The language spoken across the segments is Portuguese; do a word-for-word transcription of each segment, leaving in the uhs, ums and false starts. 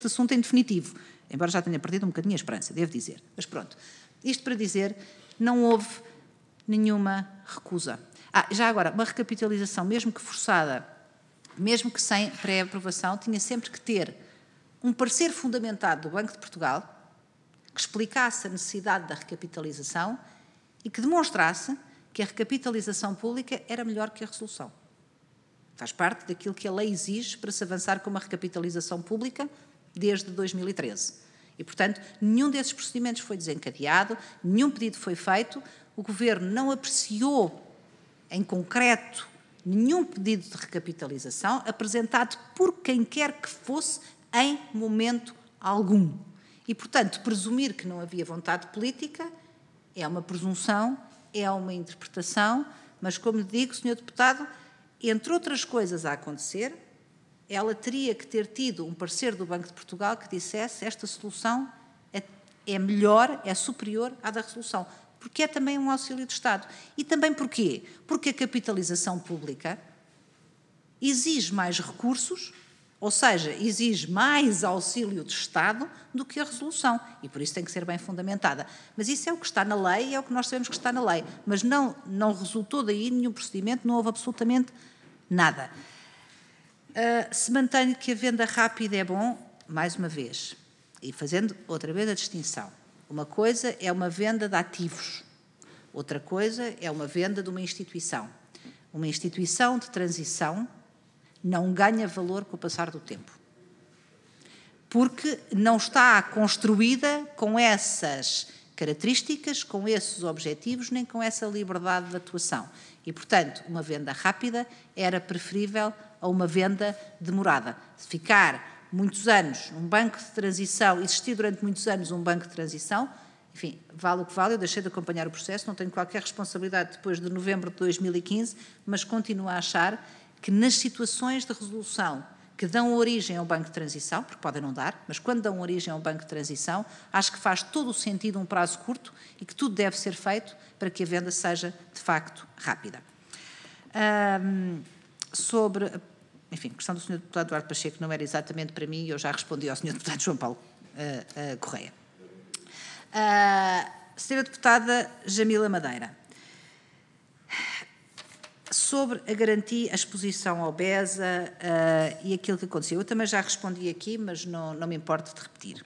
assunto em definitivo, embora já tenha perdido um bocadinho a esperança, devo dizer. Mas pronto, isto para dizer, não houve nenhuma recusa. Ah, já agora, uma recapitalização, mesmo que forçada, mesmo que sem pré-aprovação, tinha sempre que ter um parecer fundamentado do Banco de Portugal que explicasse a necessidade da recapitalização e que demonstrasse que a recapitalização pública era melhor que a resolução. Faz parte daquilo que a lei exige para se avançar com uma recapitalização pública desde dois mil e treze. E, portanto, nenhum desses procedimentos foi desencadeado, nenhum pedido foi feito, o Governo não apreciou em concreto nenhum pedido de recapitalização apresentado por quem quer que fosse em momento algum. E, portanto, presumir que não havia vontade política é uma presunção, é uma interpretação, mas, como lhe digo, senhor Deputado, entre outras coisas a acontecer, ela teria que ter tido um parecer do Banco de Portugal que dissesse esta solução é, é melhor, é superior à da resolução, porque é também um auxílio de Estado. E também porquê? Porque a capitalização pública exige mais recursos, ou seja, exige mais auxílio de Estado do que a resolução, e por isso tem que ser bem fundamentada. Mas isso é o que está na lei, é o que nós sabemos que está na lei, mas não, não resultou daí nenhum procedimento, não houve absolutamente nada. Uh, se mantém que a venda rápida é bom, mais uma vez, e fazendo outra vez a distinção, uma coisa é uma venda de ativos, outra coisa é uma venda de uma instituição. Uma instituição de transição não ganha valor com o passar do tempo, porque não está construída com essas características, com esses objetivos, nem com essa liberdade de atuação. E, portanto, uma venda rápida era preferível a uma venda demorada. Se ficar muitos anos um banco de transição, existir durante muitos anos um banco de transição, enfim, vale o que vale, eu deixei de acompanhar o processo, não tenho qualquer responsabilidade depois de novembro de dois mil e quinze, mas continuo a achar que nas situações de resolução que dão origem ao banco de transição, porque podem não dar, mas quando dão origem ao banco de transição, acho que faz todo o sentido um prazo curto e que tudo deve ser feito para que a venda seja, de facto, rápida. Um, sobre, enfim, a questão do senhor Deputado Duarte Pacheco não era exatamente para mim, eu já respondi ao senhor Deputado João Paulo uh, uh, Correia. Uh, senhora Deputada Jamila Madeira, sobre a garantia, a exposição ao BESA uh, e aquilo que aconteceu. Eu também já respondi aqui, mas não, não me importo de repetir.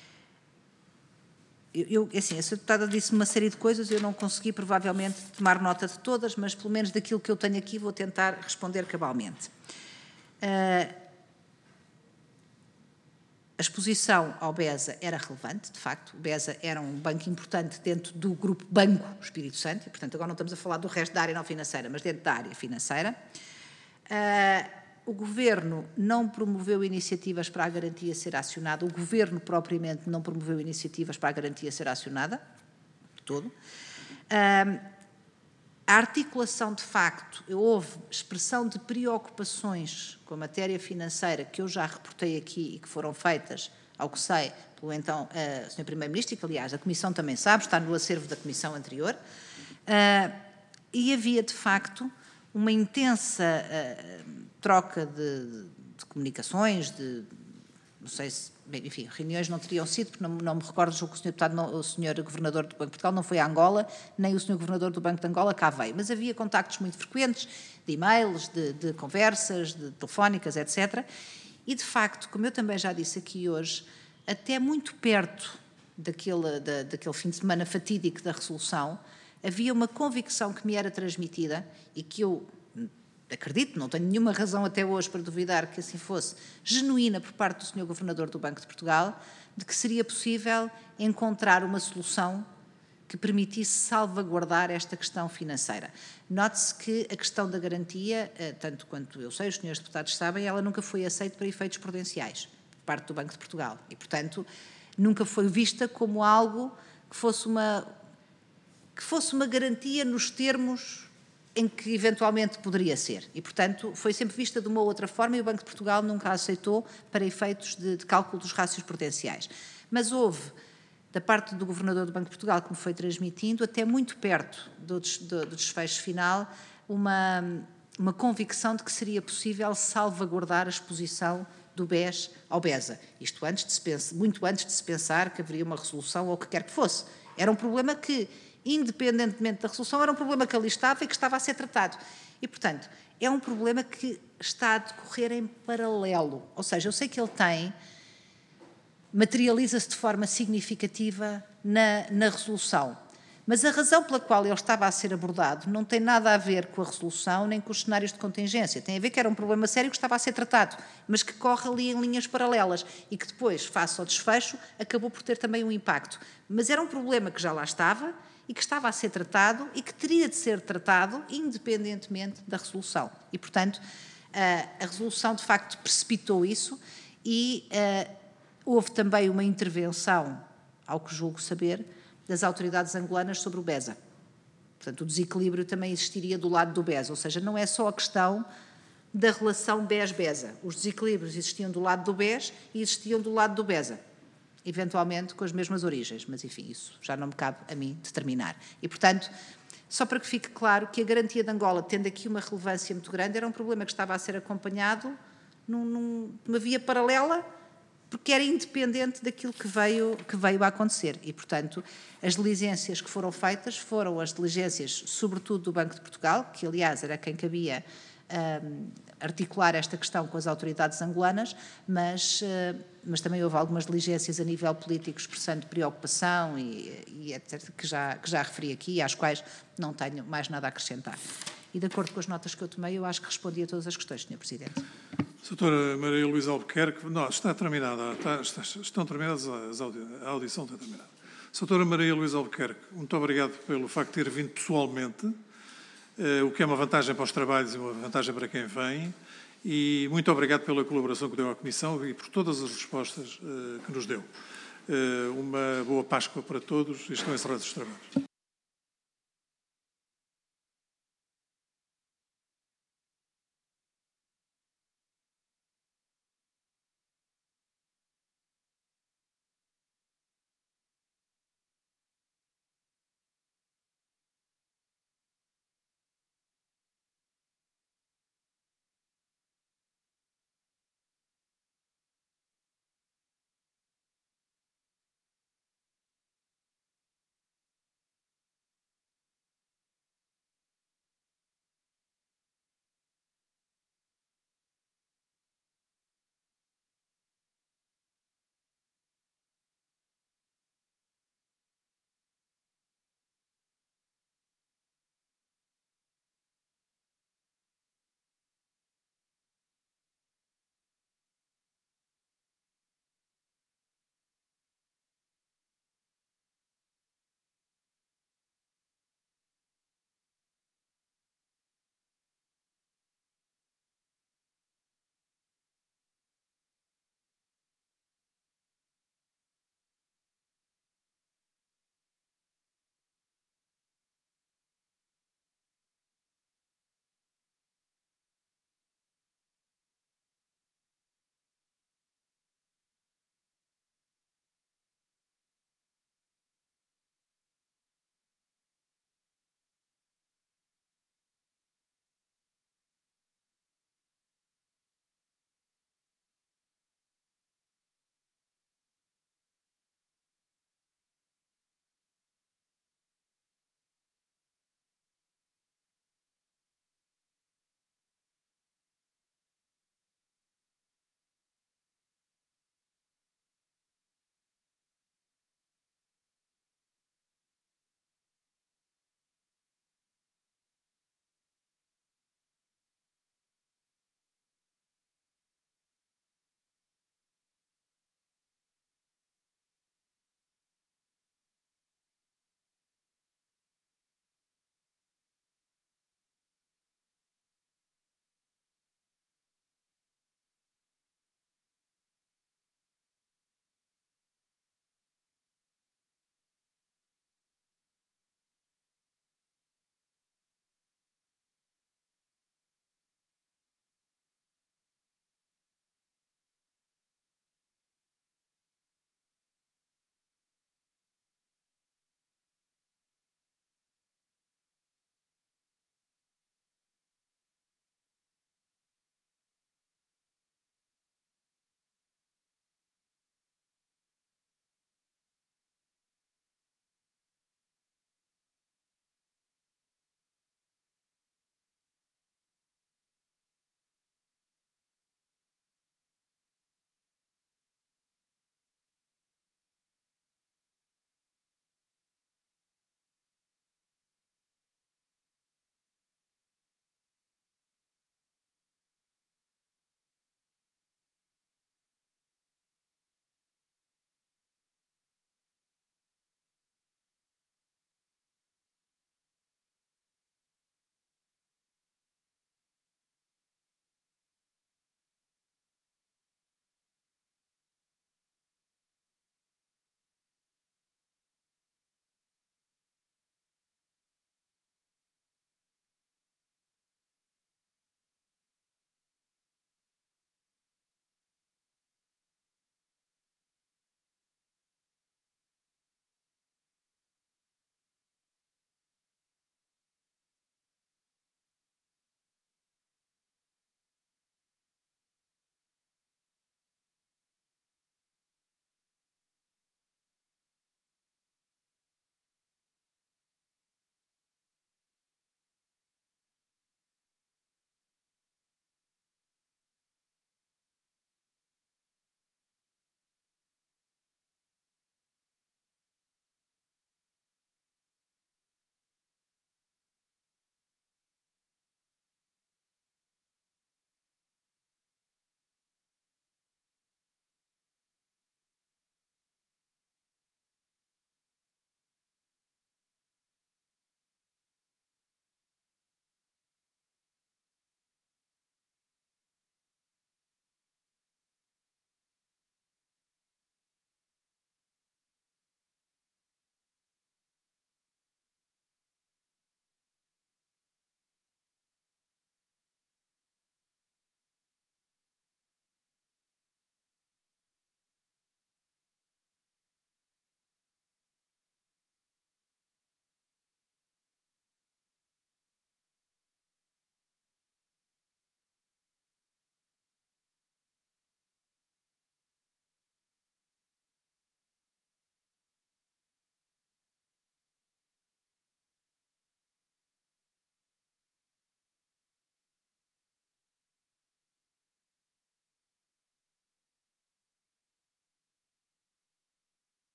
Eu, eu, assim, a senhora Deputada disse uma série de coisas, eu não consegui provavelmente tomar nota de todas, mas pelo menos daquilo que eu tenho aqui vou tentar responder cabalmente. Uh, A exposição ao BESA era relevante, de facto, o BESA era um banco importante dentro do grupo Banco Espírito Santo, e, portanto, agora não estamos a falar do resto da área não financeira, mas dentro da área financeira. Uh, o Governo não promoveu iniciativas para a garantia ser acionada, o Governo propriamente não promoveu iniciativas para a garantia ser acionada, de todo. Uh, A articulação, de facto, houve expressão de preocupações com a matéria financeira que eu já reportei aqui e que foram feitas, ao que sei, pelo então uh, senhor Primeiro-Ministro, e que, aliás, a Comissão também sabe, está no acervo da Comissão anterior, uh, e havia, de facto, uma intensa uh, troca de, de comunicações, de, não sei se, bem, enfim, reuniões não teriam sido, porque não, não me recordo, julgo que o senhor Deputado, não, o senhor Governador do Banco de Portugal não foi a Angola, nem o senhor Governador do Banco de Angola cá veio, mas havia contactos muito frequentes, de e-mails, de, de conversas, de telefónicas, etcétera. E, de facto, como eu também já disse aqui hoje, até muito perto daquele, da, daquele fim de semana fatídico da resolução, havia uma convicção que me era transmitida e que eu acredito, não tenho nenhuma razão até hoje para duvidar que assim fosse, genuína por parte do senhor Governador do Banco de Portugal, de que seria possível encontrar uma solução que permitisse salvaguardar esta questão financeira. Note-se que a questão da garantia, tanto quanto eu sei, os senhores deputados sabem, ela nunca foi aceita para efeitos prudenciais, por parte do Banco de Portugal, e, portanto, nunca foi vista como algo que fosse uma, que fosse uma garantia nos termos em que eventualmente poderia ser. E, portanto, foi sempre vista de uma ou outra forma e o Banco de Portugal nunca a aceitou para efeitos de, de cálculo dos rácios prudenciais. Mas houve, da parte do Governador do Banco de Portugal, que me foi transmitindo, até muito perto do, do, do desfecho final, uma, uma convicção de que seria possível salvaguardar a exposição do B E S ao BESA. Isto antes de se pensar, muito antes de se pensar que haveria uma resolução ou o que quer que fosse. Era um problema que, independentemente da resolução, era um problema que ali estava e que estava a ser tratado. E, portanto, é um problema que está a decorrer em paralelo. Ou seja, eu sei que ele tem, materializa-se de forma significativa na, na resolução. Mas a razão pela qual ele estava a ser abordado não tem nada a ver com a resolução nem com os cenários de contingência. Tem a ver que era um problema sério que estava a ser tratado, mas que corre ali em linhas paralelas e que depois, face ao desfecho, acabou por ter também um impacto. Mas era um problema que já lá estava e que estava a ser tratado e que teria de ser tratado independentemente da resolução. E, portanto, a resolução de facto precipitou isso e houve também uma intervenção, ao que julgo saber, das autoridades angolanas sobre o BESA. Portanto, o desequilíbrio também existiria do lado do BESA, ou seja, não é só a questão da relação B E S-BESA. Os desequilíbrios existiam do lado do B E S e existiam do lado do BESA, eventualmente com as mesmas origens, mas enfim, isso já não me cabe a mim determinar. E, portanto, só para que fique claro que a garantia de Angola, tendo aqui uma relevância muito grande, era um problema que estava a ser acompanhado num, num, numa via paralela, porque era independente daquilo que veio, que veio a acontecer. E, portanto, as diligências que foram feitas foram as diligências, sobretudo do Banco de Portugal, que, aliás, era quem cabia um, articular esta questão com as autoridades angolanas, mas, uh, mas também houve algumas diligências a nível político expressando preocupação e, e etcétera, que já, que já referi aqui, às quais não tenho mais nada a acrescentar. E, de acordo com as notas que eu tomei, eu acho que respondi a todas as questões, senhor Presidente. Doutora Maria Luísa Albuquerque, não, está terminada, está, está, estão terminadas as audi a audição está terminada. Doutora Maria Luísa Albuquerque, muito obrigado pelo facto de ter vindo pessoalmente, eh, o que é uma vantagem para os trabalhos e uma vantagem para quem vem, e muito obrigado pela colaboração que deu à Comissão e por todas as respostas eh, que nos deu. Eh, uma boa Páscoa para todos e estão encerrados os trabalhos.